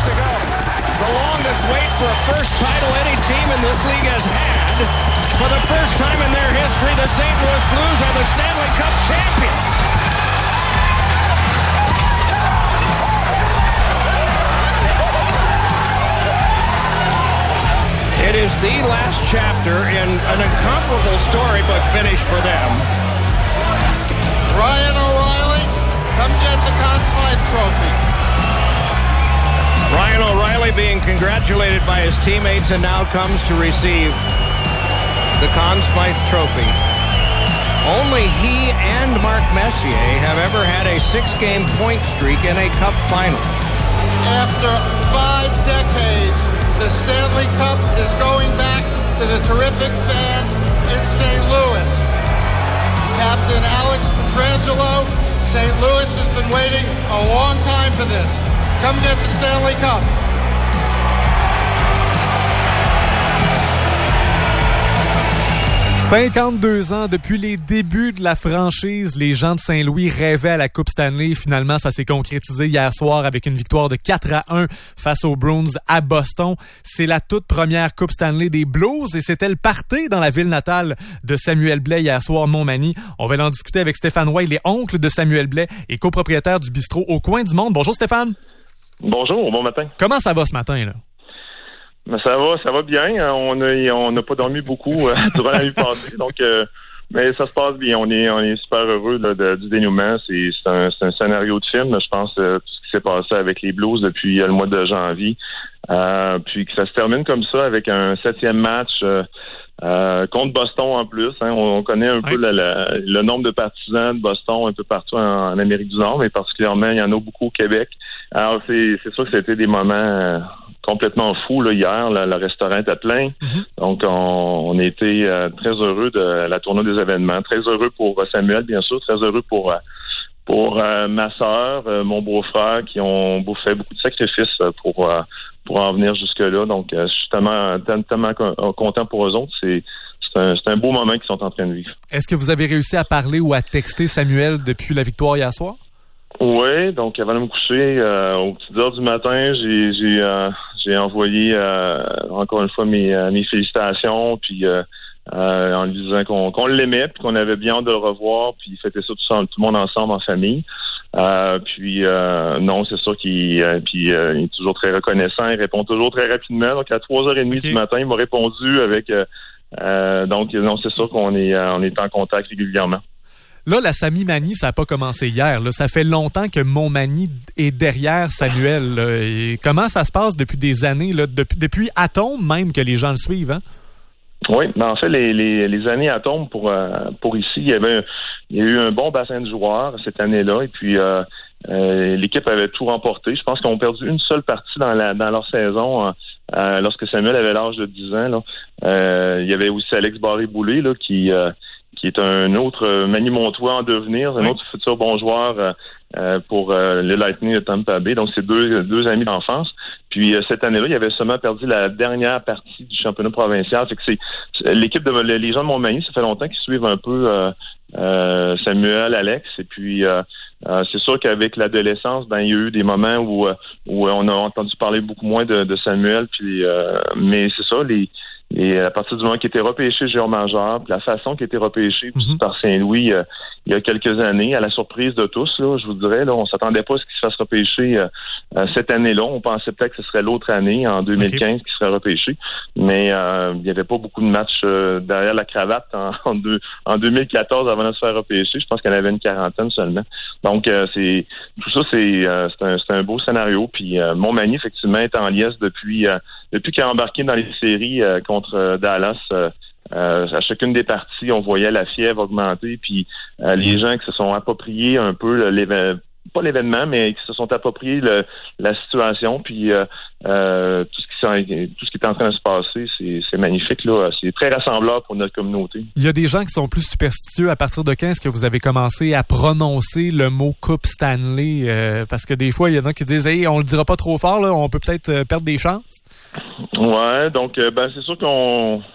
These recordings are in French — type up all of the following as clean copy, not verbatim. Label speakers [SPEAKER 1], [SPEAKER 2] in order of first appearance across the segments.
[SPEAKER 1] to go. The longest wait for a first title any team in this league has had. For the first time in their history, the St. Louis Blues are the Stanley Cup champions. It is the last chapter in an incomparable storybook finish for them.
[SPEAKER 2] Ryan O'Reilly, come get the Conn Smythe Trophy.
[SPEAKER 1] Ryan O'Reilly being congratulated by his teammates and now comes to receive the Conn Smythe Trophy. Only he and Mark Messier have ever had a 6-game point streak in a Cup final.
[SPEAKER 2] After 5 decades, the Stanley Cup is going back to the terrific fans in St. Louis. Captain Alex Pietrangelo, St. Louis has been waiting a long time for this. Come get the Stanley Cup. «
[SPEAKER 3] 52 ans depuis les débuts de la franchise, les gens de Saint-Louis rêvaient à la Coupe Stanley. Finalement, ça s'est concrétisé hier soir avec une victoire de 4-1 face aux Bruins à Boston. C'est la toute première Coupe Stanley des Blues et c'était le party dans la ville natale de Samuel Blais hier soir, Montmagny. On va en discuter avec Stéphane White, les oncles de Samuel Blais et copropriétaire du bistrot Au Coin du Monde. Bonjour Stéphane.
[SPEAKER 4] Bonjour, bon matin.
[SPEAKER 3] Comment ça va ce matin, là?
[SPEAKER 4] Ben ça va bien. On n'a pas dormi beaucoup durant la nuit passée, donc mais ça se passe bien. On est super heureux là, du dénouement. C'est un scénario de film. Je pense tout ce qui s'est passé avec les Blues depuis le mois de janvier, puis que ça se termine comme ça avec un 7e match contre Boston en plus. Hein. On connaît un peu le nombre de partisans de Boston un peu partout en Amérique du Nord, mais particulièrement il y en a beaucoup au Québec. Alors c'est sûr que c'était des moments complètement fou là, hier. Le restaurant était plein. Donc, on a été très heureux de la tournée des événements. Très heureux pour Samuel, bien sûr. Très heureux pour ma sœur, mon beau-frère, qui ont fait beaucoup de sacrifices pour en venir jusque-là. Donc, je suis tellement content pour eux autres. C'est un beau moment qu'ils sont en train de vivre.
[SPEAKER 3] Est-ce que vous avez réussi à parler ou à texter Samuel depuis la victoire hier soir?
[SPEAKER 4] Oui, donc avant de me coucher, aux petites heures du matin, j'ai envoyé encore une fois mes félicitations, puis en lui disant qu'on l'aimait, puis qu'on avait bien hâte de le revoir, puis il fêtait ça tout le monde ensemble en famille. Non, c'est sûr qu'il est toujours très reconnaissant, il répond toujours très rapidement. Donc à 3h30 du matin, il m'a répondu avec donc non, c'est sûr qu'on est en contact régulièrement.
[SPEAKER 3] Là, la Samimanie, ça n'a pas commencé hier. Là. Ça fait longtemps que Montmagny est derrière Samuel. Là. Et comment ça se passe depuis des années? Là? Depuis Atome même que les gens le suivent, hein?
[SPEAKER 4] Oui, mais en fait, les années Atome pour ici, il y a eu un bon bassin de joueurs cette année-là. Et puis l'équipe avait tout remporté. Je pense qu'ils ont perdu une seule partie dans leur saison lorsque Samuel avait l'âge de 10 ans. Là. Il y avait aussi Alex Barré-Boulet là, qui est un autre Manny Montois en devenir, un autre futur bon joueur pour le Lightning de Tampa Bay. Donc, c'est deux amis d'enfance. Puis, cette année-là, il avait seulement perdu la dernière partie du championnat provincial. Fait que c'est l'équipe les gens de Montmagny, ça fait longtemps qu'ils suivent un peu Samuel, Alex. Et puis, c'est sûr qu'avec l'adolescence, il y a eu des moments où on a entendu parler beaucoup moins de Samuel. Puis, mais c'est ça, et à partir du moment qu'il était repêché junior majeur, puis la façon qu'il était repêché par Saint-Louis il y a quelques années, à la surprise de tous, là, je vous dirais, là, on s'attendait pas à ce qu'il se fasse repêcher cette année-là. On pensait peut-être que ce serait l'autre année, en 2015, qu'il serait repêché. Mais il n'y avait pas beaucoup de matchs derrière la cravate en 2014 avant de se faire repêcher. Je pense qu'il y en avait une quarantaine seulement. Donc, tout ça, c'est un beau scénario. Puis Montmagny, effectivement, est en liesse depuis qu'il a embarqué dans les séries contre Dallas. À chacune des parties, on voyait la fièvre augmenter, puis les gens qui se sont appropriés un peu pas l'événement, mais qui se sont appropriés la situation, puis tout ce qui est en train de se passer, c'est magnifique, là. C'est très rassembleur pour notre communauté.
[SPEAKER 3] Il y a des gens qui sont plus superstitieux. À partir de quand est-ce que vous avez commencé à prononcer le mot Coupe Stanley? Parce que des fois, il y en a qui disent « Hey, on le dira pas trop fort, là, on peut peut-être perdre des chances. »
[SPEAKER 4] Ouais, donc c'est sûr qu'on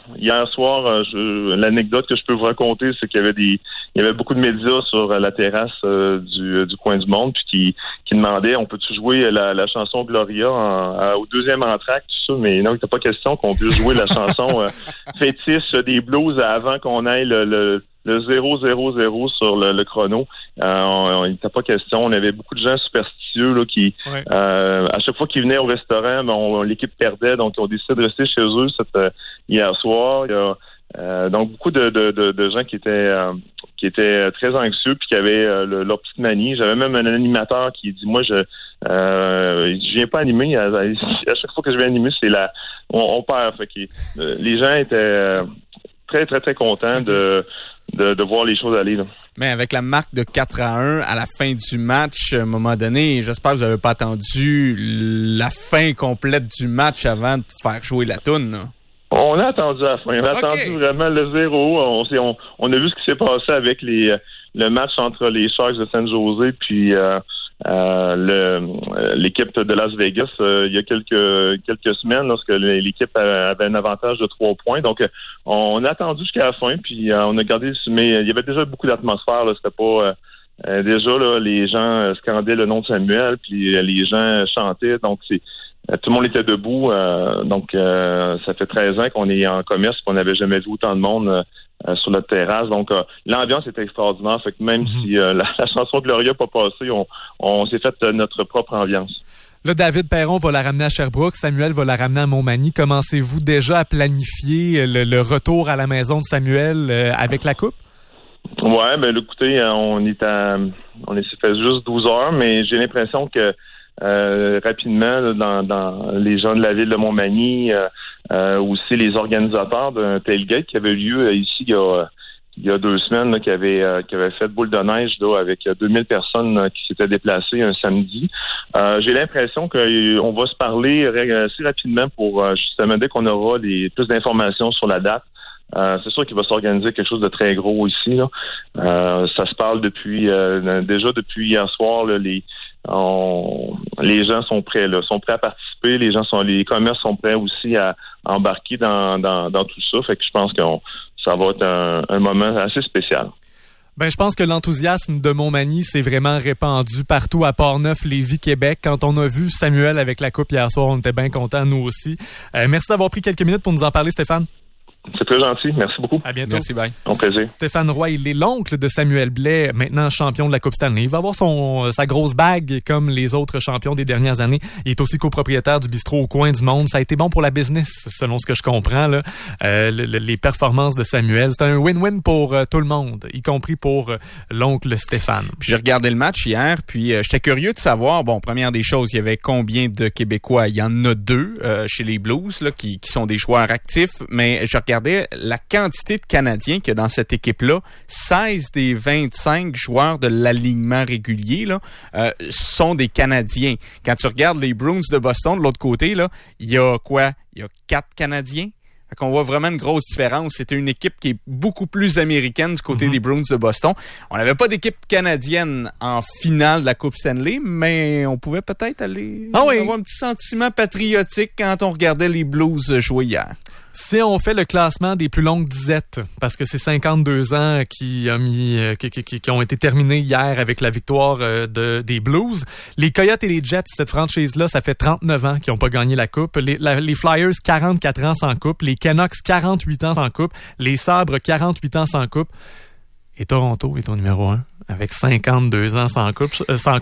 [SPEAKER 4] hier soir, l'anecdote que je peux vous raconter, c'est qu'il y avait beaucoup de médias sur la terrasse du coin du monde, puis qui demandaient, on peut-tu jouer la chanson Gloria au deuxième entracte, tout ça, mais non, il n'était pas question qu'on puisse jouer la chanson fétiche des Blues avant qu'on aille le 0-0-0 sur le chrono. Il n'était pas question. On avait beaucoup de gens superstitieux là, qui, à chaque fois qu'ils venaient au restaurant, l'équipe perdait, donc ils ont décidé de rester chez eux hier soir. Il y a donc beaucoup de gens qui étaient très anxieux puis qui avaient leur petite manie. J'avais même un animateur qui dit, moi, je viens pas animer. À chaque fois que je viens animer, c'est on perd. Fait que les gens étaient très, très, très contents de voir les choses aller, là.
[SPEAKER 5] Mais avec la marque de 4-1 à la fin du match, à un moment donné, j'espère que vous n'avez pas attendu la fin complète du match avant de faire jouer la toune, là. On
[SPEAKER 4] a attendu à la fin. On a attendu vraiment le 0. On a vu ce qui s'est passé avec le match entre les Sharks de San Jose puis l'équipe de Las Vegas il y a quelques semaines lorsque l'équipe avait un avantage de 3 points. Donc on a attendu jusqu'à la fin puis on a gardé, mais il y avait déjà beaucoup d'atmosphère là, c'était pas déjà là les gens scandaient le nom de Samuel puis les gens chantaient, donc tout le monde était debout, donc ça fait 13 ans qu'on est en commerce, qu'on n'avait jamais vu autant de monde sur notre terrasse. Donc, l'ambiance était extraordinaire. Fait que même si la chanson Gloria n'a pas passé, on s'est fait notre propre ambiance.
[SPEAKER 3] Là, David Perron va la ramener à Sherbrooke, Samuel va la ramener à Montmagny. Commencez-vous déjà à planifier le retour à la maison de Samuel avec la Coupe?
[SPEAKER 4] Ouais, ben écoutez, on s'est fait juste 12 heures, mais j'ai l'impression que rapidement, là, dans les gens de la ville de Montmagny, aussi les organisateurs d'un tailgate qui avait lieu ici il y a 2 semaines, là, qui avait fait boule de neige là, avec 2000 personnes qui s'étaient déplacées un samedi. J'ai l'impression qu'on va se parler assez rapidement pour justement dès qu'on aura plus d'informations sur la date. C'est sûr qu'il va s'organiser quelque chose de très gros ici, là. Ça se parle depuis hier soir, là, les gens sont prêts, là, sont prêts à participer, les commerces sont prêts aussi à embarquer dans tout ça. Fait que je pense que ça va être un moment assez spécial.
[SPEAKER 3] Ben, je pense que l'enthousiasme de Montmagny s'est vraiment répandu partout à Port-Neuf, Lévis, Québec. Quand on a vu Samuel avec la Coupe hier soir, on était bien contents, nous aussi. Merci d'avoir pris quelques minutes pour nous en parler, Stéphane.
[SPEAKER 4] C'est très gentil. Merci beaucoup.
[SPEAKER 3] À bientôt.
[SPEAKER 5] Merci, bye.
[SPEAKER 4] Mon plaisir.
[SPEAKER 3] Stéphane Roy, il est l'oncle de Samuel Blais, maintenant champion de la Coupe Stanley. Il va avoir sa grosse bague comme les autres champions des dernières années. Il est aussi copropriétaire du bistrot au coin du monde. Ça a été bon pour la business, selon ce que je comprends, là. Les performances de Samuel, c'est un win-win pour tout le monde, y compris pour l'oncle Stéphane.
[SPEAKER 5] Puis j'ai regardé le match hier, puis j'étais curieux de savoir, bon, première des choses, il y avait combien de Québécois? Il y en a 2 chez les Blues, là, qui sont des joueurs actifs, mais je regardais la quantité de Canadiens qu'il y a dans cette équipe-là. 16 des 25 joueurs de l'alignement régulier là, sont des Canadiens. Quand tu regardes les Bruins de Boston, de l'autre côté, là, il y a quoi? Il y a 4 Canadiens. Fait qu'on voit vraiment une grosse différence. C'était une équipe qui est beaucoup plus américaine du côté des Bruins de Boston. On n'avait pas d'équipe canadienne en finale de la Coupe Stanley, mais on pouvait peut-être aller avoir un petit sentiment patriotique quand on regardait les Blues jouer hier.
[SPEAKER 3] Si on fait le classement des plus longues disettes, parce que c'est 52 ans qui ont été terminés hier avec la victoire des Blues, les Coyotes et les Jets, cette franchise-là, ça fait 39 ans qu'ils n'ont pas gagné la Coupe. Les Flyers, 44 ans sans Coupe. Les Canucks, 48 ans sans Coupe. Les Sabres, 48 ans sans Coupe. Et Toronto est au numéro 1. Avec 52 ans sans coupe.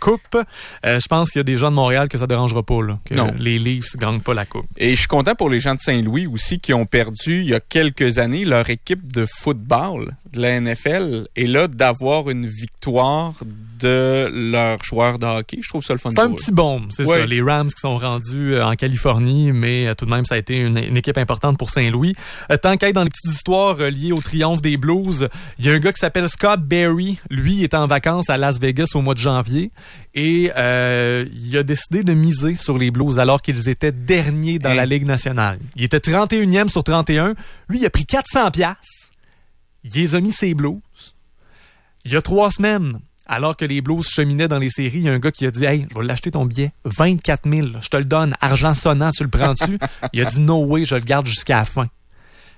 [SPEAKER 3] Je pense qu'il y a des gens de Montréal que ça dérangera pas, là, que les Leafs gagnent pas la coupe.
[SPEAKER 5] Et je suis content pour les gens de Saint-Louis aussi qui ont perdu il y a quelques années leur équipe de football de la NFL. Et là, d'avoir une victoire de leurs joueurs de hockey, je trouve ça le fun.
[SPEAKER 3] C'est un petit baume, c'est ça. Les Rams qui sont rendus en Californie, mais tout de même, ça a été une équipe importante pour Saint-Louis. Tant qu'à être dans les petites histoires liées au triomphe des Blues, il y a un gars qui s'appelle Scott Berry. Lui, est en vacances à Las Vegas au mois de janvier et il a décidé de miser sur les Blues alors qu'ils étaient derniers dans la Ligue nationale. Il était 31e sur 31. Lui, il a pris 400$. Il les a mis ses Blues. Il y a 3 semaines, alors que les Blues cheminaient dans les séries, il y a un gars qui a dit « Hey, je vais l'acheter ton billet. 24 000, je te le donne. Argent sonnant, tu le prends-tu? » Il a dit « No way, je le garde jusqu'à la fin. »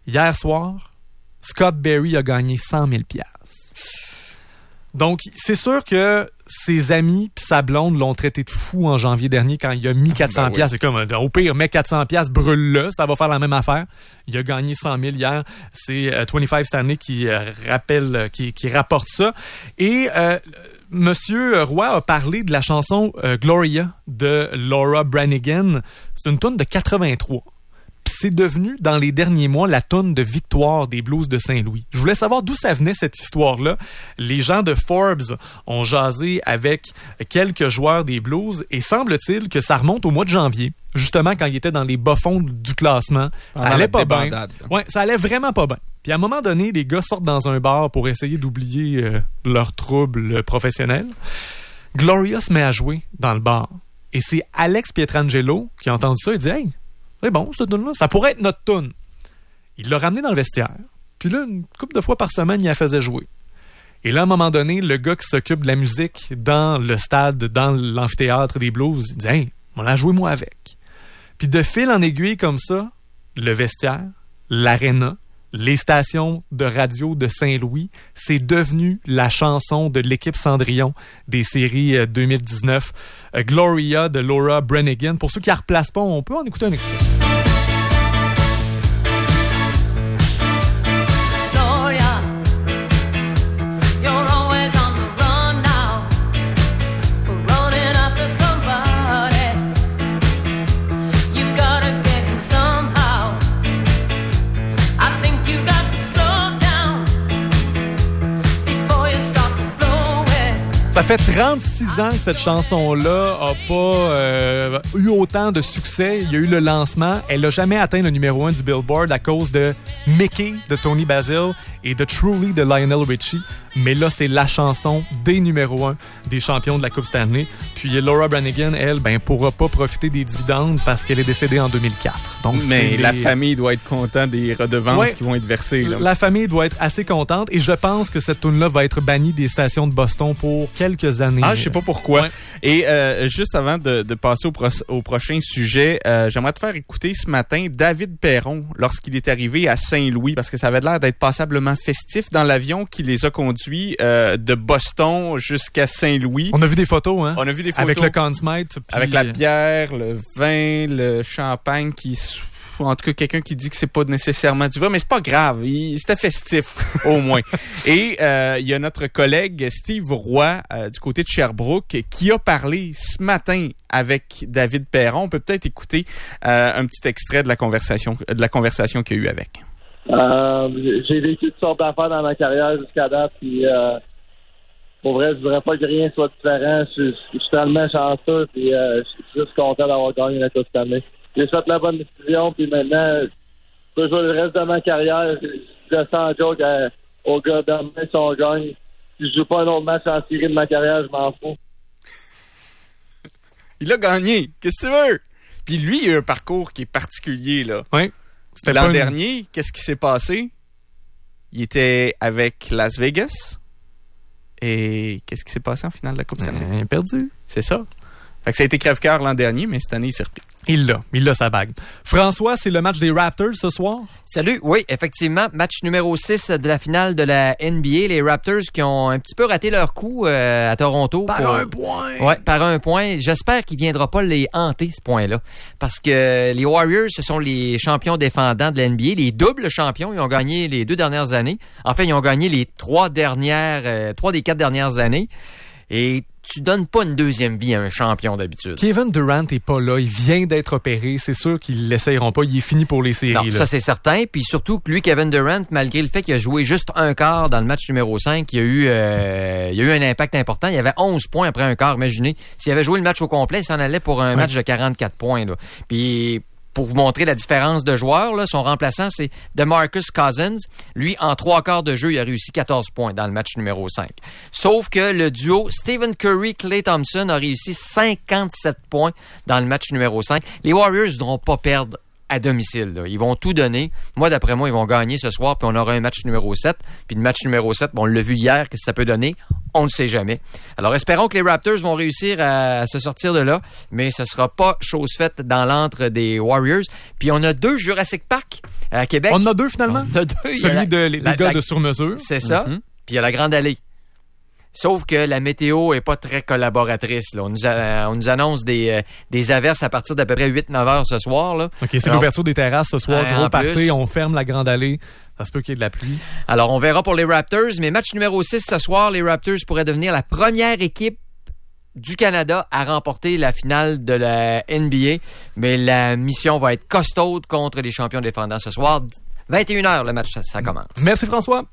[SPEAKER 3] Hier soir, Scott Berry a gagné 100 000 $. Donc, c'est sûr que ses amis pis sa blonde l'ont traité de fou en janvier dernier quand il a mis 400 $. C'est comme, au pire, mets 400 $, brûle-le, ça va faire la même affaire. Il a gagné 100 000 hier. C'est 25 Stanley qui rapporte ça. Et Monsieur Roy a parlé de la chanson Gloria de Laura Branigan. C'est une toune de 83. Puis c'est devenu, dans les derniers mois, la toune de victoire des Blues de Saint-Louis. Je voulais savoir d'où ça venait, cette histoire-là. Les gens de Forbes ont jasé avec quelques joueurs des Blues et semble-t-il que ça remonte au mois de janvier, justement quand ils étaient dans les bas-fonds du classement. Ça allait pas bien. Ouais, ça allait vraiment pas bien. Puis à un moment donné, les gars sortent dans un bar pour essayer d'oublier leurs troubles professionnels. Gloria se met à jouer dans le bar. Et c'est Alex Pietrangelo qui a entendu ça et dit « Hey, c'est bon, cette toune-là, ça pourrait être notre toune. » Il l'a ramené dans le vestiaire. Puis là, une couple de fois par semaine, il la faisait jouer. Et là, à un moment donné, le gars qui s'occupe de la musique dans le stade, dans l'amphithéâtre des Blues, il dit « Hey, on l'a joué moi avec. » Puis de fil en aiguille comme ça, le vestiaire, l'aréna, les stations de radio de Saint-Louis, c'est devenu la chanson de l'équipe Cendrillon des séries 2019. Gloria de Laura Branigan. Pour ceux qui ne la replacent pas, on peut en écouter un extrait. Ça fait 36 ans que cette chanson-là a pas eu autant de succès. Il y a eu le lancement. Elle n'a jamais atteint le numéro 1 du Billboard à cause de Mickey de Tony Basil et de Truly de Lionel Richie. Mais là, c'est la chanson des numéros 1 des champions de la Coupe Stanley. Puis Laura Branigan, elle, pourra pas profiter des dividendes parce qu'elle est décédée en 2004. Donc,
[SPEAKER 5] mais la famille doit être contente des redevances qui vont être versées. Là.
[SPEAKER 3] La famille doit être assez contente et je pense que cette tune-là va être bannie des stations de Boston pour quelques années.
[SPEAKER 5] Ah, je sais pas pourquoi. Ouais. Et juste avant de passer au prochain sujet, j'aimerais te faire écouter ce matin David Perron lorsqu'il est arrivé à Saint-Louis parce que ça avait l'air d'être passablement festif dans l'avion qui les a conduits de Boston jusqu'à Saint-Louis.
[SPEAKER 3] On a vu des photos, hein?
[SPEAKER 5] On a vu des photos.
[SPEAKER 3] Avec le Conn Smythe.
[SPEAKER 5] Avec la bière, le vin, le champagne qui... En tout cas, quelqu'un qui dit que c'est pas nécessairement du vin, mais c'est pas grave. C'était festif, au moins. Et il y a notre collègue Steve Roy du côté de Sherbrooke qui a parlé ce matin avec David Perron. On peut peut-être écouter un petit extrait de la conversation qu'il y a eu avec.
[SPEAKER 6] J'ai vécu toutes sortes d'affaires dans ma carrière jusqu'à date, puis pour vrai, je voudrais pas que rien soit différent. Je suis tellement chanceux, puis je suis juste content d'avoir gagné la Coupe cette année. J'ai fait la bonne décision, puis maintenant, je peux jouer le reste de ma carrière. Je descends en joke au gars demain si on gagne. Si je joue pas un autre match en série de ma carrière, je m'en fous.
[SPEAKER 5] Il a gagné. Qu'est-ce que tu veux? Puis lui, il a un parcours qui est particulier, là.
[SPEAKER 3] Oui.
[SPEAKER 5] C'était l'an dernier, qu'est-ce qui s'est passé? Il était avec Las Vegas. Et qu'est-ce qui s'est passé en finale de la Coupe Stanley?
[SPEAKER 3] Il a perdu.
[SPEAKER 5] C'est ça. Fait que ça a été crève-cœur l'an dernier, mais cette année, il s'est repris.
[SPEAKER 3] Il l'a sa bague. François, c'est le match des Raptors ce soir?
[SPEAKER 7] Salut, oui, effectivement, match numéro 6 de la finale de la NBA. Les Raptors qui ont un petit peu raté leur coup à Toronto.
[SPEAKER 3] Un point!
[SPEAKER 7] Ouais, par un point. J'espère qu'il ne viendra pas les hanter, ce point-là. Parce que les Warriors, ce sont les champions défendants de la NBA, les doubles champions. Ils ont gagné les 2 dernières années. En fait, ils ont gagné les 3 des 4 dernières années. Et tu donnes pas une deuxième vie à un champion d'habitude.
[SPEAKER 3] Kevin Durant est pas là. Il vient d'être opéré. C'est sûr qu'ils l'essayeront pas. Il est fini pour les séries.
[SPEAKER 7] Non,
[SPEAKER 3] là.
[SPEAKER 7] Ça c'est certain. Puis surtout que lui, Kevin Durant, malgré le fait qu'il a joué juste un quart dans le match numéro 5, il a eu un impact important. Il y avait 11 points après un quart. Imaginez, s'il avait joué le match au complet, il s'en allait pour un match de 44 points. Là. Puis pour vous montrer la différence de joueurs, là, son remplaçant, c'est DeMarcus Cousins. Lui, en 3 quarts de jeu, il a réussi 14 points dans le match numéro 5. Sauf que le duo Stephen Curry-Klay Thompson a réussi 57 points dans le match numéro 5. Les Warriors ne devront pas perdre à domicile. Là. Ils vont tout donner. Moi, d'après moi, ils vont gagner ce soir, puis on aura un match numéro 7. Puis le match numéro 7, on l'a vu hier, qu'est-ce que ça peut donner? On ne sait jamais. Alors, espérons que les Raptors vont réussir à se sortir de là, mais ce sera pas chose faite dans l'antre des Warriors. Puis, on a 2 Jurassic Park à Québec.
[SPEAKER 3] On en a 2 finalement?
[SPEAKER 7] On a 2.
[SPEAKER 3] Celui les gars de sur-mesure.
[SPEAKER 7] C'est ça. Puis, il y a la Grande Allée. Sauf que la météo est pas très collaboratrice. Là. On nous annonce des averses à partir d'à peu près 8-9 heures ce soir. Là.
[SPEAKER 3] OK, c'est l'ouverture des terrasses ce soir. Gros party,
[SPEAKER 7] plus,
[SPEAKER 3] on ferme la Grande Allée. Ça se peut qu'il y ait de la pluie.
[SPEAKER 7] Alors, on verra pour les Raptors. Mais match numéro 6 ce soir, les Raptors pourraient devenir la première équipe du Canada à remporter la finale de la NBA. Mais la mission va être costaude contre les champions défendants ce soir. 21h, le match, ça commence.
[SPEAKER 3] Merci François.